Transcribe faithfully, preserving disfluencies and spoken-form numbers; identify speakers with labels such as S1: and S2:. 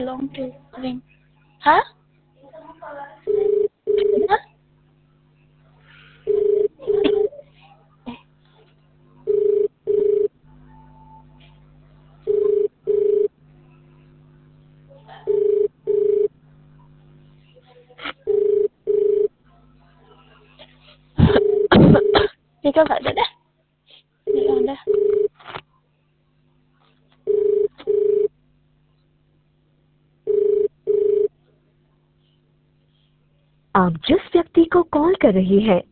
S1: long to ring. Hả? Hả? Đi cho vậy đấy. Đi on đây.
S2: आप जिस व्यक्ति को कॉल कर रही हैं